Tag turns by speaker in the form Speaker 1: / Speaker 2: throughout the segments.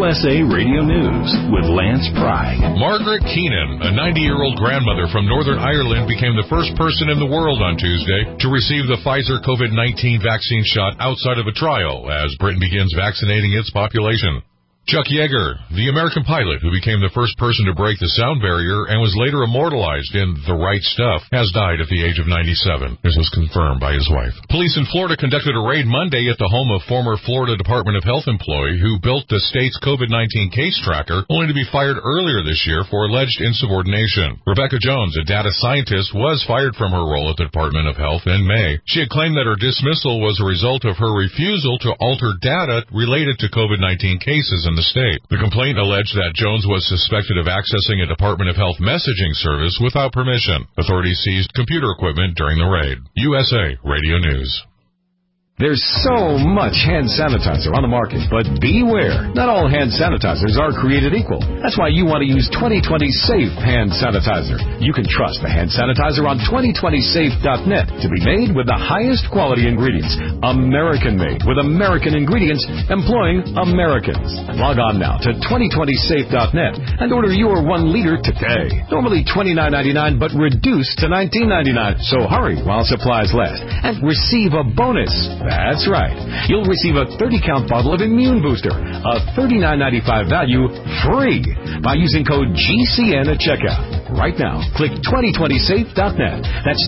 Speaker 1: USA Radio News with Lance Pry.
Speaker 2: Margaret Keenan, a 90-year-old grandmother from Northern Ireland, became the first person in the world on Tuesday to receive the Pfizer COVID-19 vaccine shot outside of a trial as Britain begins vaccinating its population. Chuck Yeager, the American pilot who became the first person to break the sound barrier and was later immortalized in The Right Stuff, has died at the age of 97. This was confirmed by his wife. Police in Florida conducted a raid Monday at the home of former Florida Department of Health employee who built the state's COVID-19 case tracker, only to be fired earlier this year for alleged insubordination. Rebecca Jones, a data scientist, was fired from her role at the Department of Health in May. She had claimed that her dismissal was a result of her refusal to alter data related to COVID-19 cases in the state. The complaint alleged that Jones was suspected of accessing a Department of Health messaging service without permission. Authorities seized computer equipment during the raid. USA Radio News.
Speaker 3: There's so much hand sanitizer on the market, but beware. Not all hand sanitizers are created equal. That's why you want to use 2020 Safe Hand Sanitizer. You can trust the hand sanitizer on 2020safe.net to be made with the highest quality ingredients. American-made with American ingredients employing Americans. Log on now to 2020safe.net and order your 1 liter today. Normally $29.99, but reduced to $19.99. So hurry while supplies last and receive a bonus. That's right. You'll receive a 30-count bottle of Immune Booster, a $39.95 value, free by using code GCN at checkout. Right now, click 2020safe.net. That's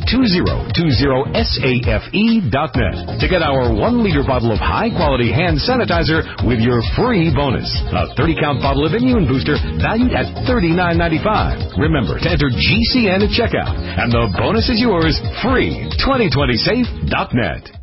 Speaker 3: 2020safe.net to get our 1-liter bottle of high-quality hand sanitizer with your free bonus. A 30-count bottle of Immune Booster valued at $39.95. Remember to enter GCN at checkout, and the bonus is yours, free. 2020safe.net.